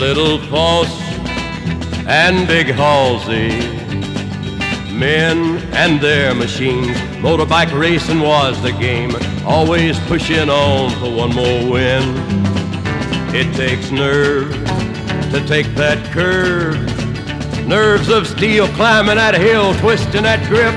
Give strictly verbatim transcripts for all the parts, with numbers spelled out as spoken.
Little Foss and Big Halsey, men and their machines. Motorbike racing was the game, always pushing on for one more win. It takes nerve to take that curve, nerves of steel climbing that hill, twisting that grip.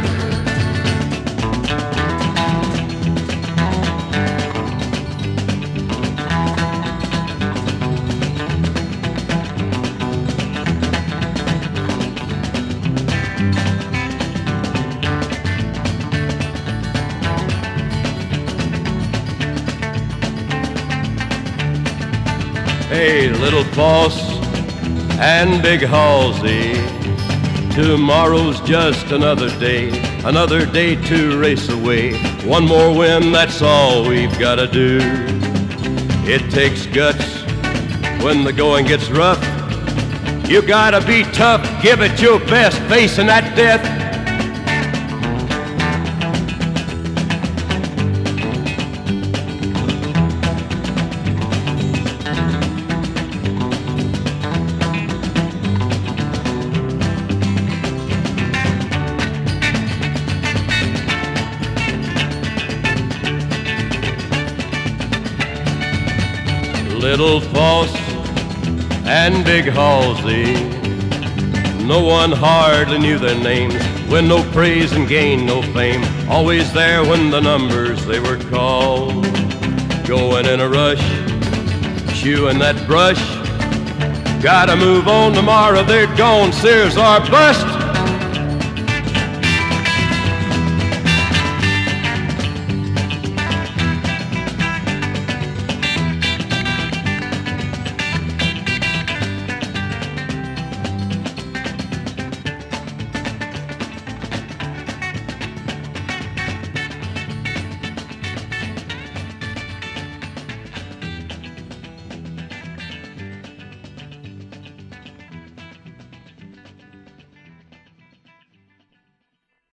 Hey, Little Foss and Big Halsey, tomorrow's just another day, another day to race away. One more win, that's all we've got to do. It takes guts when the going gets rough. You gotta be tough, give it your best, facing that death. Little Foss and Big Halsey, no one hardly knew their names, win no praise and gain no fame, always there when the numbers they were called. Going in a rush, chewing that brush, gotta move on tomorrow, they're gone, Sears or bust.